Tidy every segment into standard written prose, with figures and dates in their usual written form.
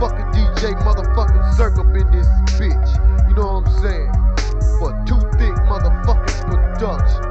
motherfucking DJ, motherfucking Circle in this bitch. You know what I'm saying? For Too Thick motherfucking production.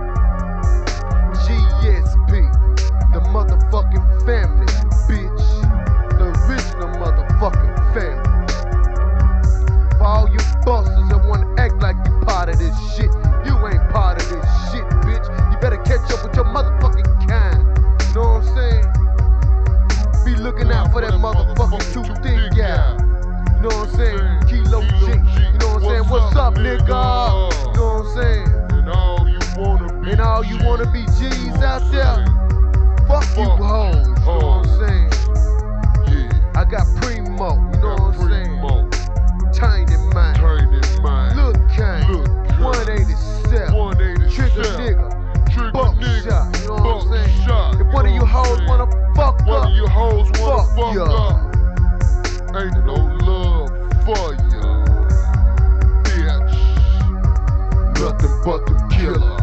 GSP, the motherfucking family, bitch. The original motherfucking family. For all you busters that wanna act like you part of this shit, you ain't part of this shit, bitch. You better catch up with your motherfucking kind. You know what I'm saying? Be looking out for that motherfucking Too Thick guy. You know what I'm saying? Kilo G. You know what I'm saying? What's up, nigga? You know what I'm saying? And all you wanna be G's out there, fuck you hoes. You know what I'm saying? Yeah. I got Primo. You know what I'm saying? Tiny Mind. Look Kane. 187. Trigger nigga. Buckshot. You know what I'm saying? If one of you hoes wanna fuck up, fuck y'all. Ain't no love for ya, bitch. Nothing but the killer.